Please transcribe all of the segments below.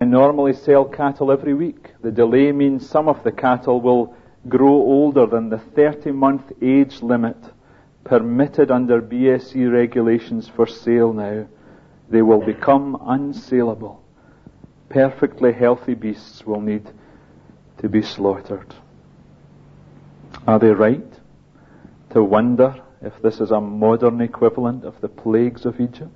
normally sell cattle every week. The delay means some of the cattle will grow older than the 30-month age limit permitted under BSE regulations for sale now. They will become unsaleable. Perfectly healthy beasts will need to be slaughtered. Are they right to wonder if this is a modern equivalent of the plagues of Egypt?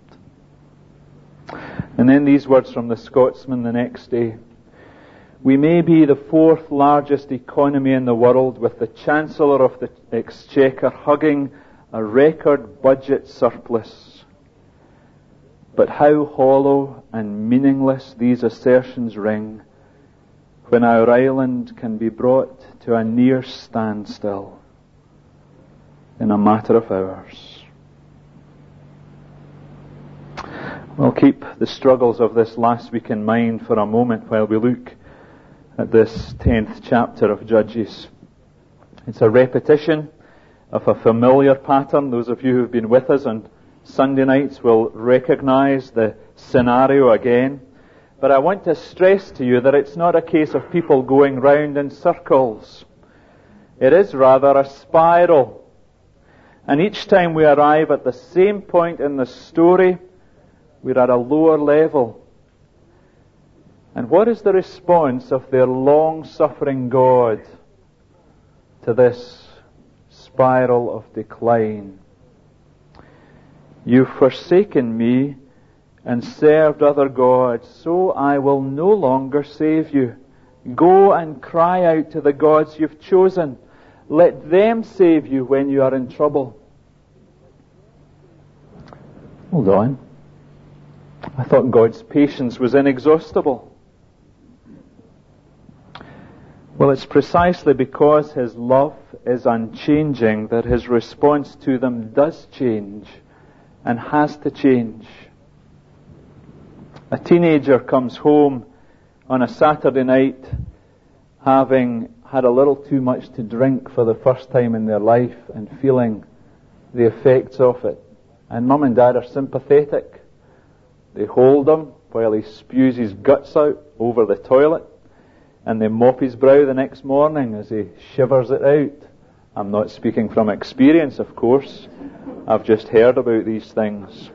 And then these words from the Scotsman the next day. We may be the fourth largest economy in the world, with the Chancellor of the Exchequer hugging a record budget surplus. But how hollow and meaningless these assertions ring when our island can be brought to a near standstill in a matter of hours. We'll keep the struggles of this last week in mind for a moment while we look at this 10th chapter of Judges. It's a repetition of a familiar pattern. Those of you who have been with us on Sunday nights will recognize the scenario again. But I want to stress to you that it's not a case of people going round in circles. It is rather a spiral. And each time we arrive at the same point in the story, we're at a lower level. And what is the response of their long-suffering God to this spiral of decline? You've forsaken me and served other gods, so I will no longer save you. Go and cry out to the gods you've chosen. Let them save you when you are in trouble. Hold on. I thought God's patience was inexhaustible. Well, it's precisely because His love is unchanging that His response to them does change and has to change. A teenager comes home on a Saturday night having had a little too much to drink for the first time in their life and feeling the effects of it. And Mum and Dad are sympathetic. They hold him while he spews his guts out over the toilet, and they mop his brow the next morning as he shivers it out. I'm not speaking from experience, of course. I've just heard about these things.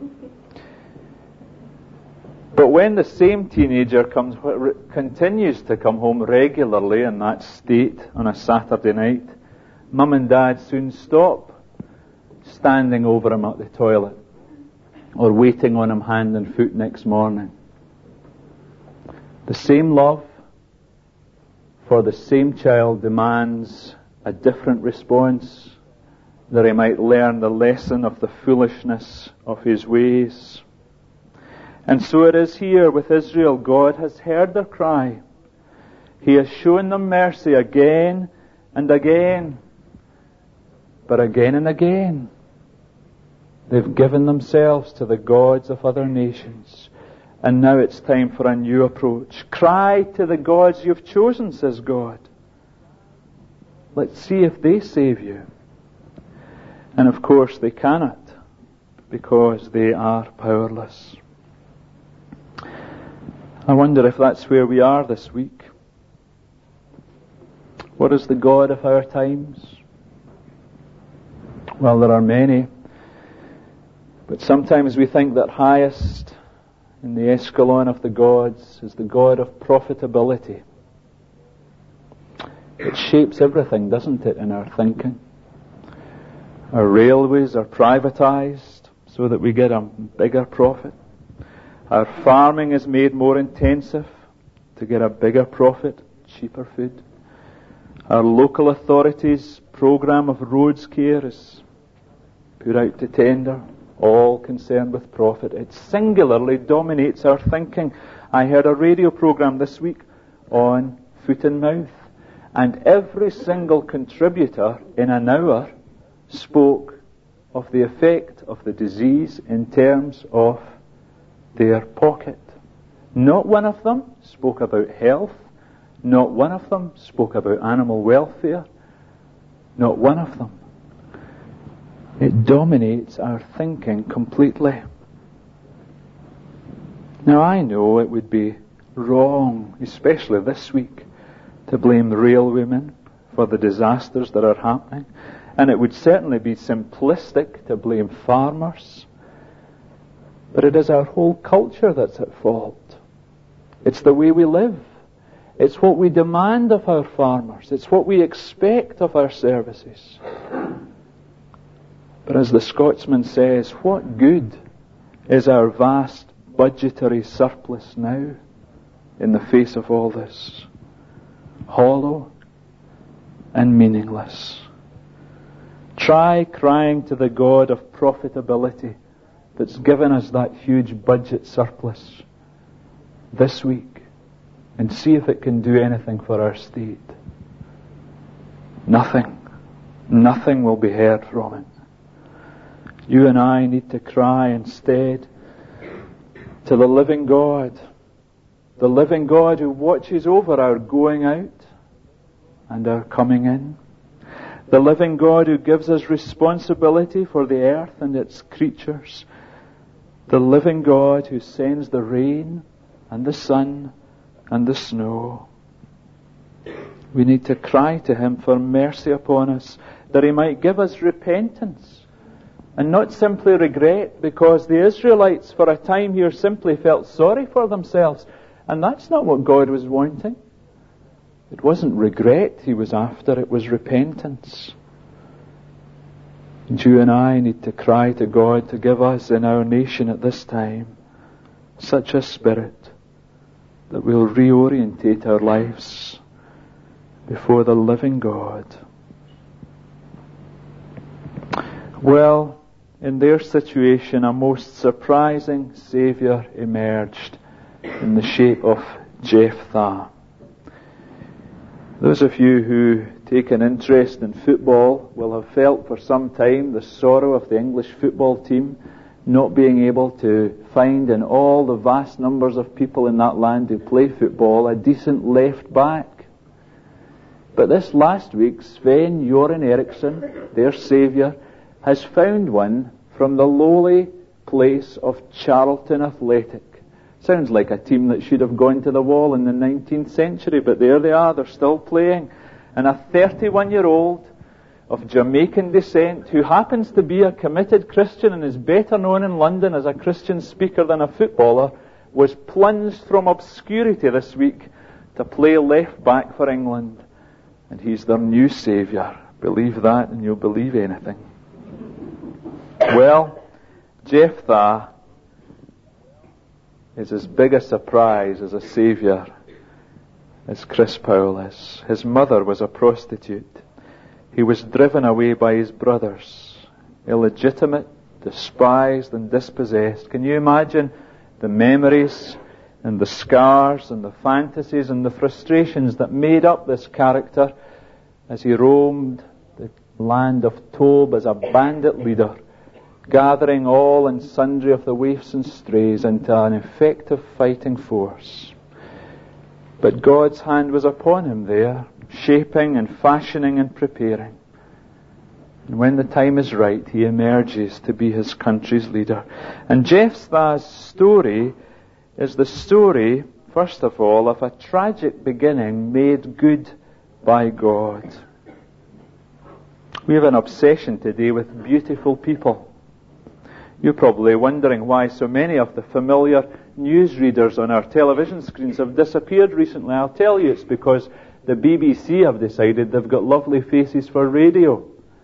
But when the same teenager continues to come home regularly in that state on a Saturday night, Mum and Dad soon stop standing over him at the toilet or waiting on him hand and foot next morning. The same love for the same child demands a different response, that he might learn the lesson of the foolishness of his ways. And so it is here with Israel. God has heard their cry. He has shown them mercy again and again. But again and again, they've given themselves to the gods of other nations. And now it's time for a new approach. Cry to the gods you've chosen, says God. Let's see if they save you. And of course they cannot, because they are powerless. I wonder if that's where we are this week. What is the God of our times? Well, there are many. But sometimes we think that highest in the escalon of the gods is the God of profitability. It shapes everything, doesn't it, in our thinking? Our railways are privatized so that we get a bigger profit. Our farming is made more intensive to get a bigger profit, cheaper food. Our local authorities' program of roads care is put out to tender, all concerned with profit. It singularly dominates our thinking. I heard a radio program this week on foot and mouth, and every single contributor in an hour spoke of the effect of the disease in terms of their pocket. Not one of them spoke about health. Not one of them spoke about animal welfare. Not one of them. It dominates our thinking completely. Now I know it would be wrong, especially this week, to blame railwaymen for the disasters that are happening. And it would certainly be simplistic to blame farmers. But it is our whole culture that's at fault. It's the way we live. It's what we demand of our farmers. It's what we expect of our services. But as the Scotsman says, what good is our vast budgetary surplus now in the face of all this? Hollow and meaningless. Try crying to the God of profitability that's given us that huge budget surplus this week and see if it can do anything for our state. Nothing. Nothing will be heard from it. You and I need to cry instead to the living God who watches over our going out and our coming in, the living God who gives us responsibility for the earth and its creatures, the living God who sends the rain and the sun and the snow. We need to cry to Him for mercy upon us, that He might give us repentance and not simply regret, because the Israelites for a time here simply felt sorry for themselves, and that's not what God was wanting. It wasn't regret He was after, it was repentance. And you and I need to cry to God to give us in our nation at this time such a spirit that we'll reorientate our lives before the living God. Well, in their situation, a most surprising Saviour emerged in the shape of Jephthah. Those of you who take an interest in football will have felt for some time the sorrow of the English football team not being able to find in all the vast numbers of people in that land who play football a decent left back. But this last week, Sven-Göran Eriksson, their saviour, has found one from the lowly place of Charlton Athletic. Sounds like a team that should have gone to the wall in the 19th century, but there they are, they're still playing. And a 31-year-old of Jamaican descent who happens to be a committed Christian and is better known in London as a Christian speaker than a footballer, was plunged from obscurity this week to play left back for England. And he's their new saviour. Believe that and you'll believe anything. Well, Jephthah is as big a surprise as a saviour as Chris Powell is. His mother was a prostitute. He was driven away by his brothers, illegitimate, despised and dispossessed. Can you imagine the memories and the scars and the fantasies and the frustrations that made up this character as he roamed the land of Tob as a bandit leader, gathering all and sundry of the waifs and strays into an effective fighting force. But God's hand was upon him there, shaping and fashioning and preparing. And when the time is right, he emerges to be his country's leader. And Jephthah's story is the story, first of all, of a tragic beginning made good by God. We have an obsession today with beautiful people. You're probably wondering why so many of the familiar newsreaders on our television screens have disappeared recently. I'll tell you, it's because the BBC have decided they've got lovely faces for radio.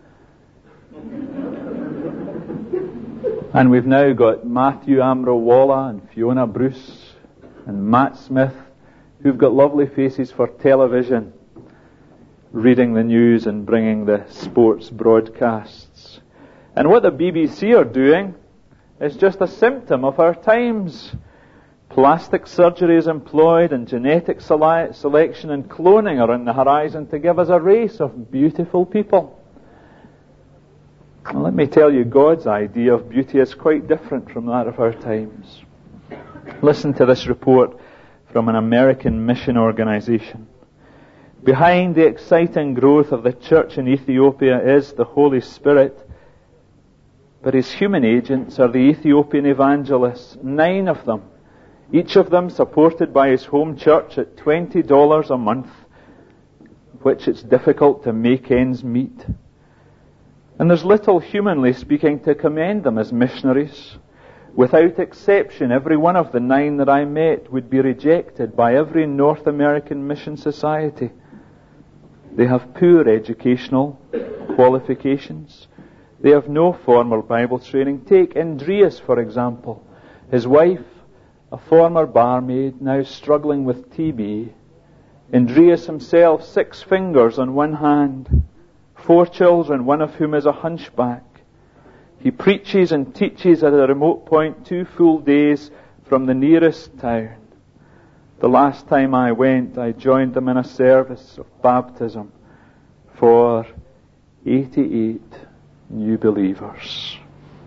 And we've now got Matthew Amrowalla and Fiona Bruce and Matt Smith, who've got lovely faces for television, reading the news and bringing the sports broadcasts. And what the BBC are doing is just a symptom of our times. Plastic surgery is employed, and genetic selection and cloning are on the horizon to give us a race of beautiful people. Well, let me tell you, God's idea of beauty is quite different from that of our times. Listen to this report from an American mission organization. Behind the exciting growth of the church in Ethiopia is the Holy Spirit, but his human agents are the Ethiopian evangelists, 9 of them, each of them supported by his home church at $20 a month, which it's difficult to make ends meet. And there's little, humanly speaking, to commend them as missionaries. Without exception, every one of the 9 that I met would be rejected by every North American mission society. They have poor educational qualifications. They have no formal Bible training. Take Andreas, for example. His wife, a former barmaid, now struggling with TB. Andreas himself, 6 fingers on one hand. 4 children, one of whom is a hunchback. He preaches and teaches at a remote point 2 full days from the nearest town. The last time I went, I joined them in a service of baptism for 88 new believers.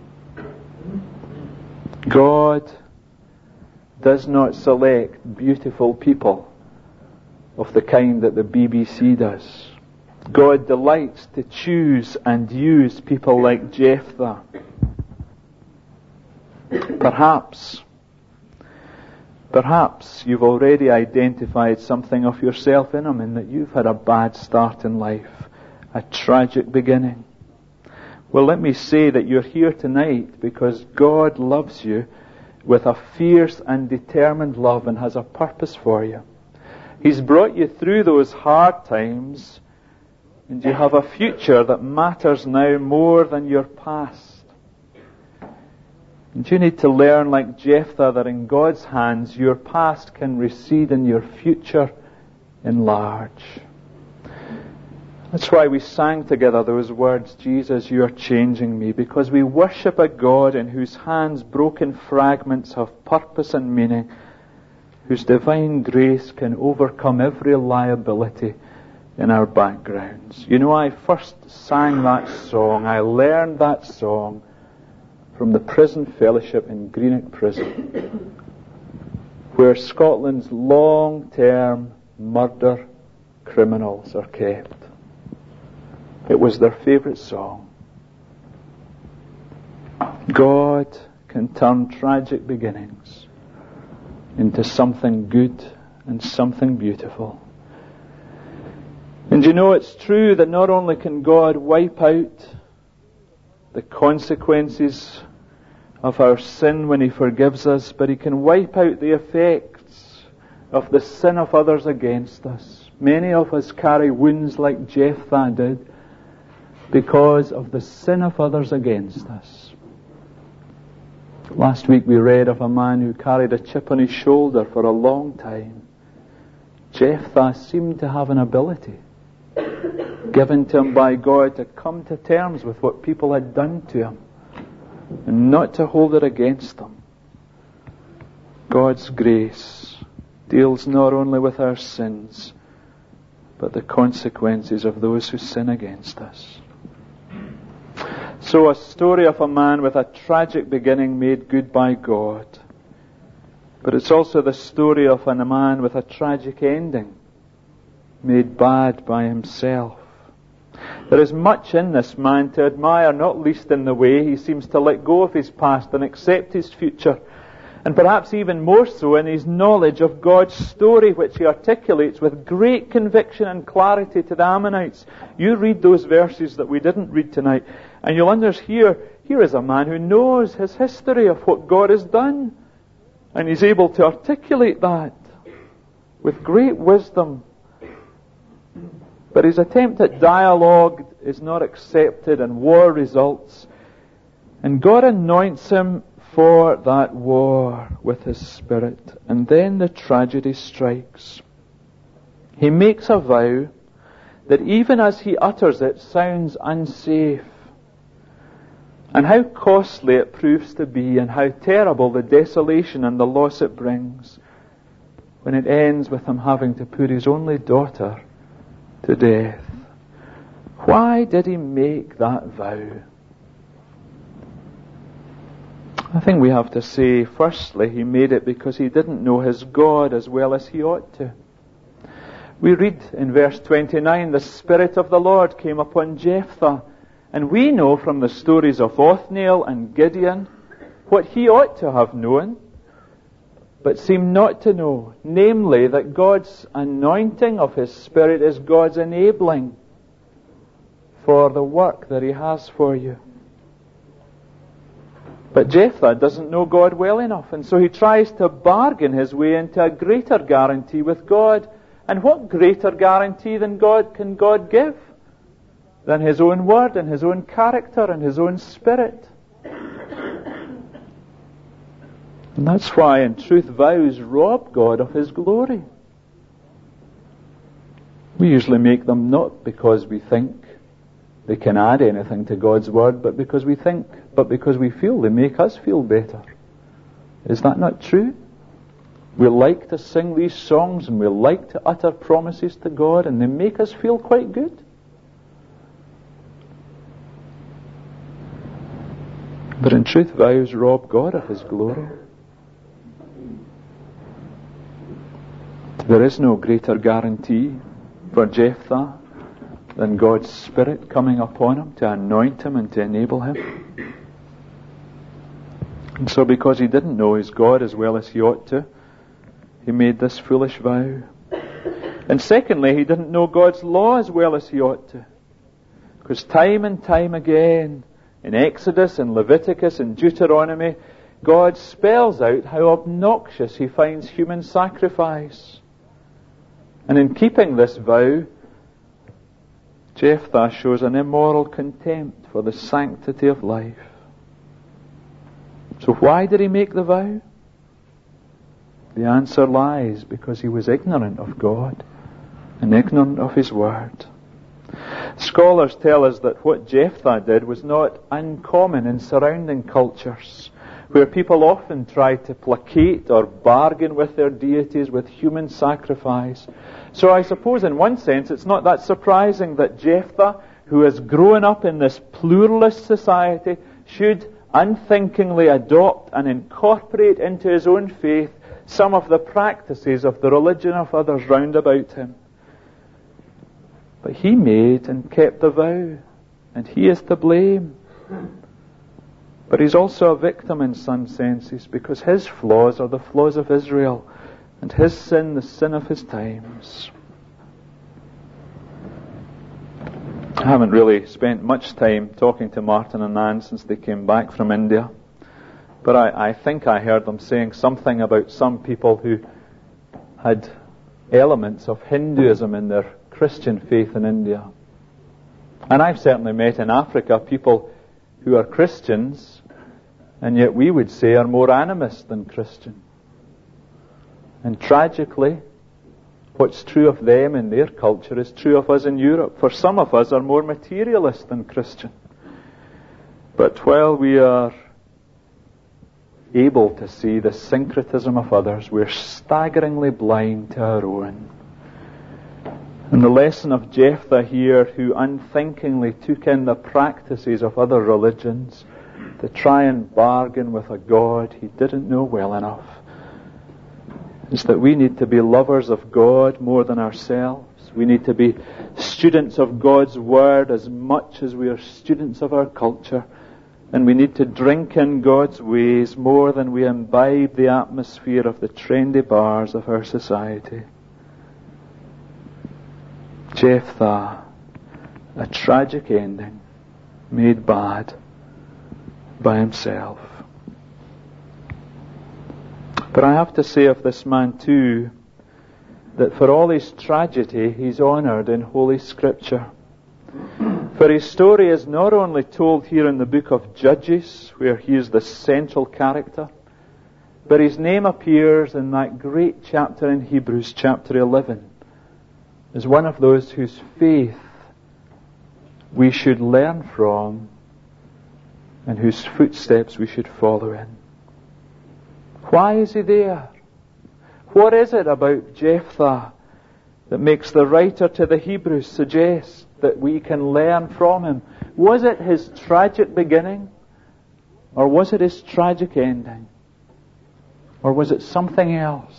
God does not select beautiful people of the kind that the BBC does. God delights to choose and use people like Jephthah. Perhaps you've already identified something of yourself in him, in that you've had a bad start in life, a tragic beginning. Well, let me say that you're here tonight because God loves you with a fierce and determined love and has a purpose for you. He's brought you through those hard times, and you have a future that matters now more than your past. And you need to learn, like Jephthah, that in God's hands your past can recede and your future enlarge. That's why we sang together those words, Jesus, you are changing me, because we worship a God in whose hands broken fragments have purpose and meaning, whose divine grace can overcome every liability in our backgrounds. You know, I first sang that song, I learned that song from the prison fellowship in Greenock Prison, where Scotland's long-term murder criminals are kept. It was their favourite song. God can turn tragic beginnings into something good and something beautiful. And you know, it's true that not only can God wipe out the consequences of our sin when He forgives us, but He can wipe out the effects of the sin of others against us. Many of us carry wounds like Jephthah did because of the sin of others against us. Last week we read of a man who carried a chip on his shoulder for a long time. Jephthah seemed to have an ability given to him by God to come to terms with what people had done to him and not to hold it against them. God's grace deals not only with our sins, but the consequences of those who sin against us. So a story of a man with a tragic beginning made good by God. But it's also the story of a man with a tragic ending made bad by himself. There is much in this man to admire, not least in the way he seems to let go of his past and accept his future. And perhaps even more so in his knowledge of God's story, which he articulates with great conviction and clarity to the Ammonites. You read those verses that we didn't read tonight, and you'll understand here is a man who knows his history of what God has done. And he's able to articulate that with great wisdom. But his attempt at dialogue is not accepted, and war results. And God anoints him for that war with His Spirit. And then the tragedy strikes. He makes a vow that even as he utters it sounds unsafe. And how costly it proves to be, and how terrible the desolation and the loss it brings, when it ends with him having to put his only daughter to death. Why did he make that vow? I think we have to say, firstly, he made it because he didn't know his God as well as he ought to. We read in verse 29, the Spirit of the Lord came upon Jephthah. And we know from the stories of Othniel and Gideon what he ought to have known. but seem not to know, namely that God's anointing of His Spirit is God's enabling for the work that He has for you. But Jephthah doesn't know God well enough, and so he tries to bargain his way into a greater guarantee with God. And what greater guarantee than can God give than His own word and His own character and His own Spirit? And that's why, in truth, vows rob God of His glory. We usually make them not because we think they can add anything to God's word, but because we feel they make us feel better. Is that not true? We like to sing these songs and we like to utter promises to God, and they make us feel quite good. But in truth, vows rob God of His glory. There is no greater guarantee for Jephthah than God's Spirit coming upon him to anoint him and to enable him. And so because he didn't know his God as well as he ought to, he made this foolish vow. And secondly, he didn't know God's law as well as he ought to. Because time and time again, in Exodus and Leviticus and Deuteronomy, God spells out how obnoxious He finds human sacrifice. And in keeping this vow, Jephthah shows an immoral contempt for the sanctity of life. So why did he make the vow? The answer lies because he was ignorant of God and ignorant of His word. Scholars tell us that what Jephthah did was not uncommon in surrounding cultures, where people often try to placate or bargain with their deities with human sacrifice. So I suppose in one sense it's not that surprising that Jephthah, who has grown up in this pluralist society, should unthinkingly adopt and incorporate into his own faith some of the practices of the religion of others round about him. But he made and kept the vow, and he is to blame. But he's also a victim in some senses, because his flaws are the flaws of Israel, and his sin the sin of his times. I haven't really spent much time talking to Martin and Anne since they came back from India, but I think I heard them saying something about some people who had elements of Hinduism in their Christian faith in India. And I've certainly met in Africa people who are Christians, and yet we would say are more animist than Christian. And tragically, what's true of them in their culture is true of us in Europe. For some of us are more materialist than Christian. But while we are able to see the syncretism of others, we're staggeringly blind to our own. And the lesson of Jephthah here, who unthinkingly took in the practices of other religions to try and bargain with a God he didn't know well enough, is that we need to be lovers of God more than ourselves. We need to be students of God's Word as much as we are students of our culture. And we need to drink in God's ways more than we imbibe the atmosphere of the trendy bars of our society. Jephthah, a tragic ending, made bad by himself. But I have to say of this man too, that for all his tragedy, he's honoured in Holy Scripture. For his story is not only told here in the book of Judges, where he is the central character, but his name appears in that great chapter in Hebrews, chapter 11, as one of those whose faith we should learn from and whose footsteps we should follow in. Why is he there? What is it about Jephthah that makes the writer to the Hebrews suggest that we can learn from him? Was it his tragic beginning? Or was it his tragic ending? Or was it something else?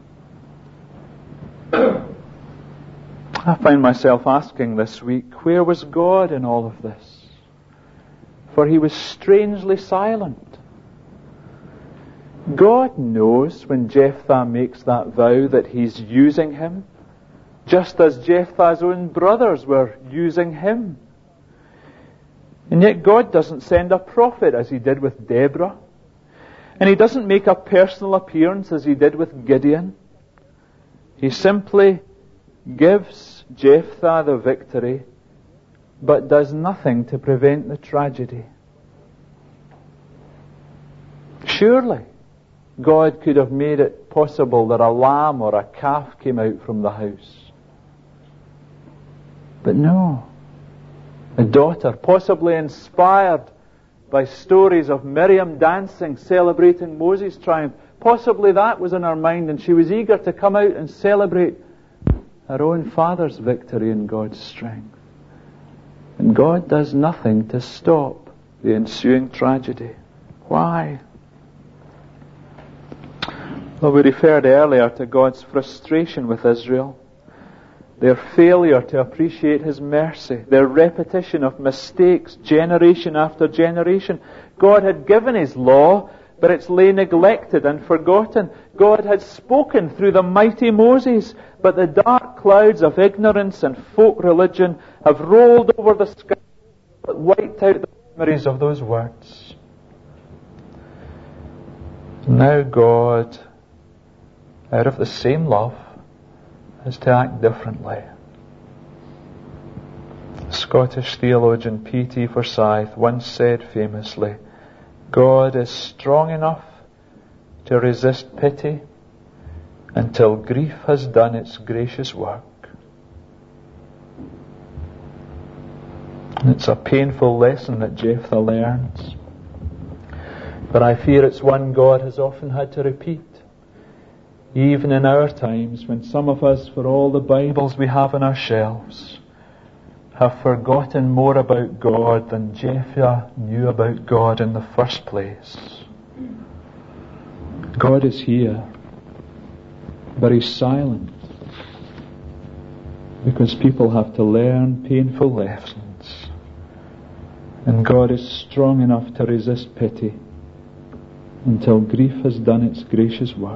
I find myself asking this week, where was God in all of this? For he was strangely silent. God knows when Jephthah makes that vow that he's using him, just as Jephthah's own brothers were using him. And yet God doesn't send a prophet as he did with Deborah. And he doesn't make a personal appearance as he did with Gideon. He simply gives Jephthah the victory, but does nothing to prevent the tragedy. Surely God could have made it possible that a lamb or a calf came out from the house. But no. A daughter, possibly inspired by stories of Miriam dancing, celebrating Moses' triumph. Possibly that was in her mind, and she was eager to come out and celebrate her own father's victory in God's strength. And God does nothing to stop the ensuing tragedy. Why? Well, we referred earlier to God's frustration with Israel, their failure to appreciate His mercy, their repetition of mistakes generation after generation. God had given His law, but it's lay neglected and forgotten. God had spoken through the mighty Moses, but the dark clouds of ignorance and folk religion have rolled over the sky, but wiped out the memories of those words. Now God, out of the same love, is to act differently. Scottish theologian P.T. Forsyth once said famously, God is strong enough to resist pity until grief has done its gracious work. And it's a painful lesson that Jephthah learns, but I fear it's one God has often had to repeat. Even in our times, when some of us, for all the Bibles we have on our shelves, have forgotten more about God than Jephthah knew about God in the first place. God is here, but He's silent, because people have to learn painful lessons. And God is strong enough to resist pity until grief has done its gracious work.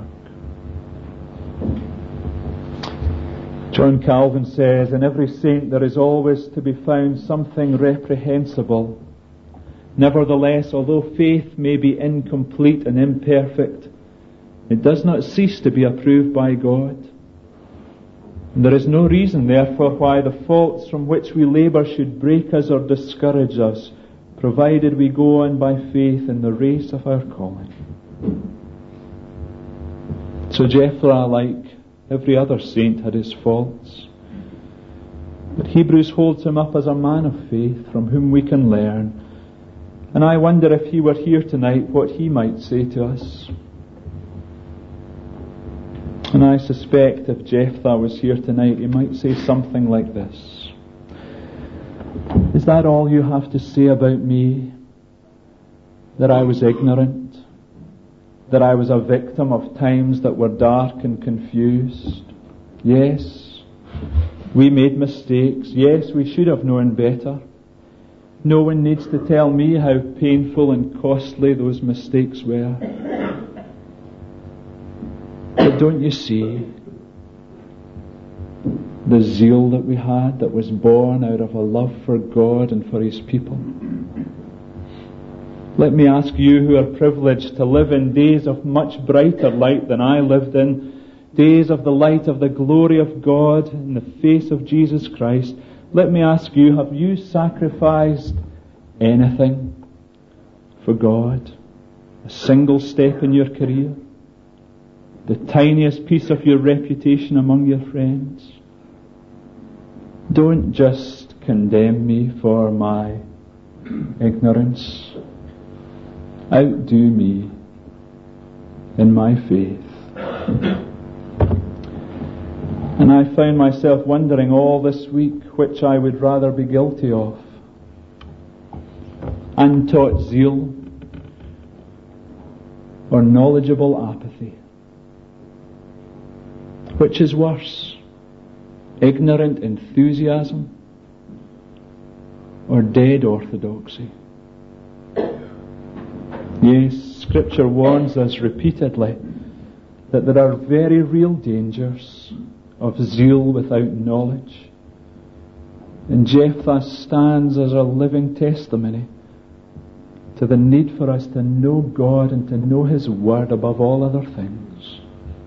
John Calvin says, in every saint there is always to be found something reprehensible. Nevertheless, although faith may be incomplete and imperfect, it does not cease to be approved by God. And there is no reason, therefore, why the faults from which we labour should break us or discourage us, provided we go on by faith in the race of our calling. So Jephthah, like every other saint, had his faults. But Hebrews holds him up as a man of faith from whom we can learn. And I wonder if he were here tonight, what he might say to us. And I suspect if Jephthah was here tonight, he might say something like this. Is that all you have to say about me? That I was ignorant? That I was a victim of times that were dark and confused? Yes, we made mistakes. Yes, we should have known better. No one needs to tell me how painful and costly those mistakes were. But don't you see the zeal that we had, that was born out of a love for God and for His people? Let me ask you who are privileged to live in days of much brighter light than I lived in, days of the light of the glory of God in the face of Jesus Christ. Let me ask you, have you sacrificed anything for God? A single step in your career? The tiniest piece of your reputation among your friends? Don't just condemn me for my ignorance. Outdo me in my faith. And I found myself wondering all this week which I would rather be guilty of. Untaught zeal or knowledgeable apathy. Which is worse? Ignorant enthusiasm or dead orthodoxy? Yes, Scripture warns us repeatedly that there are very real dangers of zeal without knowledge. And Jephthah stands as a living testimony to the need for us to know God and to know His Word above all other things.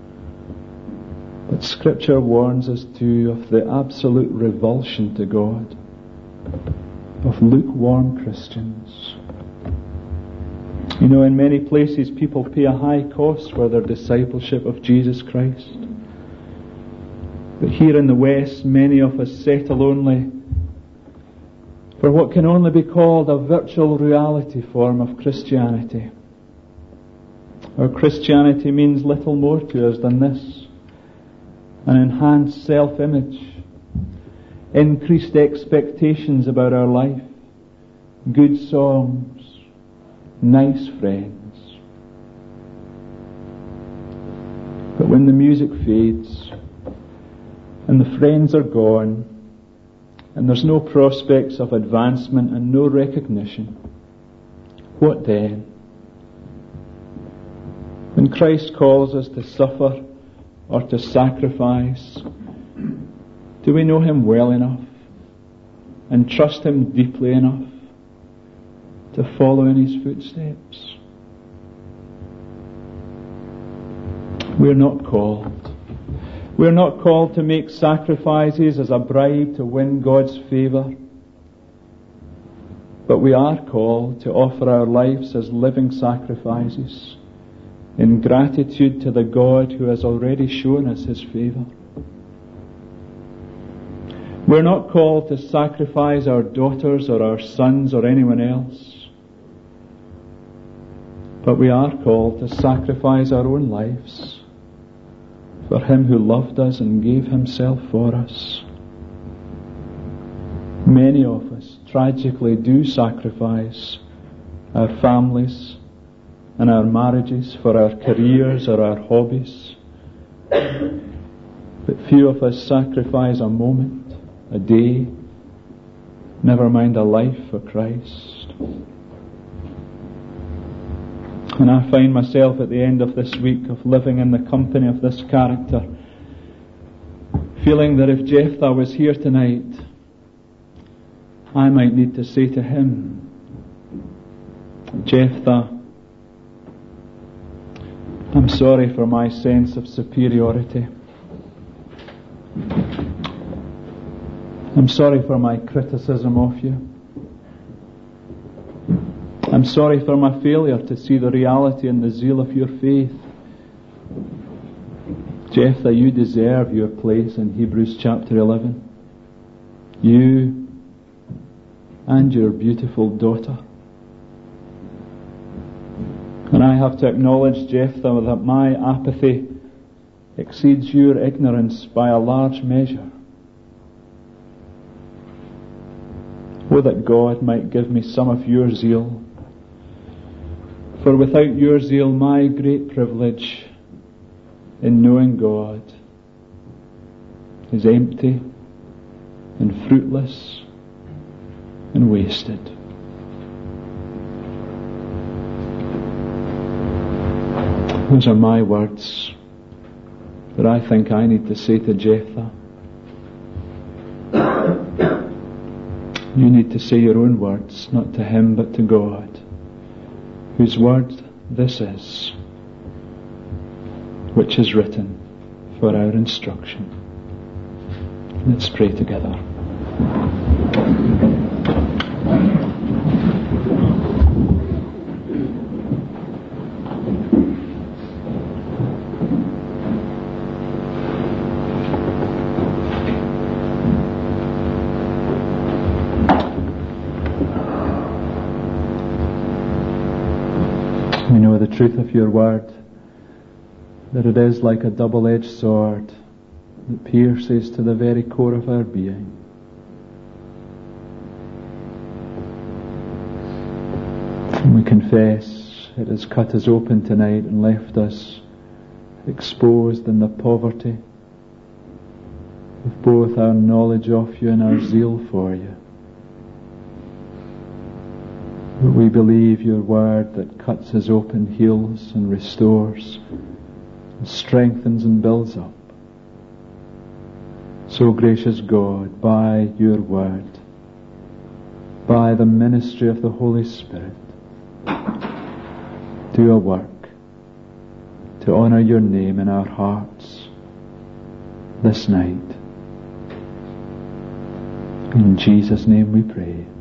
But Scripture warns us too of the absolute revulsion to God of lukewarm Christians. You know, in many places people pay a high cost for their discipleship of Jesus Christ. But here in the West, many of us settle only for what can only be called a virtual reality form of Christianity. Our Christianity means little more to us than this: an enhanced self-image, increased expectations about our life, good songs, nice friends. But when the music fades and the friends are gone and there's no prospects of advancement and no recognition, what then? When Christ calls us to suffer or to sacrifice, do we know Him well enough and trust Him deeply enough to follow in His footsteps? We're not called. We're not called to make sacrifices as a bribe to win God's favour. But we are called to offer our lives as living sacrifices in gratitude to the God who has already shown us His favour. We're not called to sacrifice our daughters or our sons or anyone else. But we are called to sacrifice our own lives for Him who loved us and gave Himself for us. Many of us tragically do sacrifice our families and our marriages for our careers or our hobbies. But few of us sacrifice a moment, a day, never mind a life for Christ. And I find myself at the end of this week of living in the company of this character, feeling that if Jephthah was here tonight, I might need to say to him, Jephthah, I'm sorry for my sense of superiority. I'm sorry for my criticism of you. I'm sorry for my failure to see the reality and the zeal of your faith. Jephthah, you deserve your place in Hebrews chapter 11. You and your beautiful daughter. And I have to acknowledge, Jephthah, that my apathy exceeds your ignorance by a large measure. Oh, that God might give me some of your zeal. For without your zeal, my great privilege in knowing God is empty and fruitless and wasted. Those are my words that I think I need to say to Jephthah. You need to say your own words, not to him but to God, whose word this is, which is written for our instruction. Let's pray together. We know the truth of your word, that it is like a double-edged sword that pierces to the very core of our being. And we confess it has cut us open tonight and left us exposed in the poverty of both our knowledge of you and our zeal for you. We believe your word that cuts us open, heals and restores, and strengthens and builds up. So, gracious God, by your word, by the ministry of the Holy Spirit, do a work to honour your name in our hearts this night. In Jesus' name we pray.